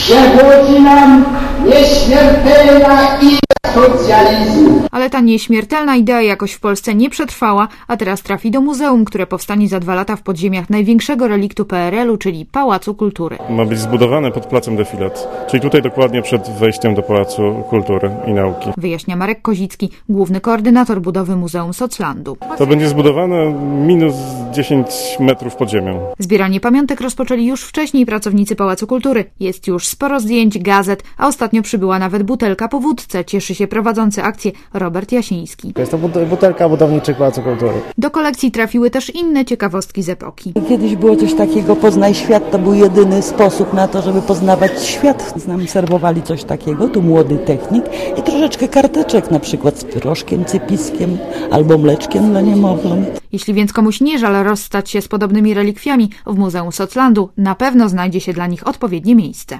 przechodzi nam nieśmiertelna idea socjalizmu. Ale ta nieśmiertelna idea jakoś w Polsce nie przetrwała, a teraz trafi do muzeum, które powstanie za 2 lata w podziemiach największego reliktu PRL-u, czyli Pałacu Kultury. Ma być zbudowane pod placem Defilat, czyli tutaj dokładnie przed wejściem do Pałacu Kultury i Nauki. Wyjaśnia Marek Kozicki, główny koordynator budowy Muzeum Soclandu. To będzie zbudowane minus 10 metrów pod ziemią. Zbieranie pamiątek rozpoczęli już wcześniej pracownicy Pałacu Kultury. Jest już sporo zdjęć, gazet, a ostatnio przybyła nawet butelka po wódce. Cieszy się prowadzący akcję Robert Jasiński. To jest to butelka budowniczych Pałacu Kultury. Do kolekcji trafiły też inne ciekawostki z epoki. Kiedyś było coś takiego, poznaj świat, to był jedyny sposób na to, żeby poznawać świat. Nam serwowali coś takiego, tu młody technik i troszeczkę karteczek, na przykład z pyrożkiem, cypiskiem albo mleczkiem dla niemowląt. Jeśli więc komuś nie żal rozstać się z podobnymi relikwiami, w Muzeum Soclandu na pewno znajdzie się dla nich odpowiednie miejsce.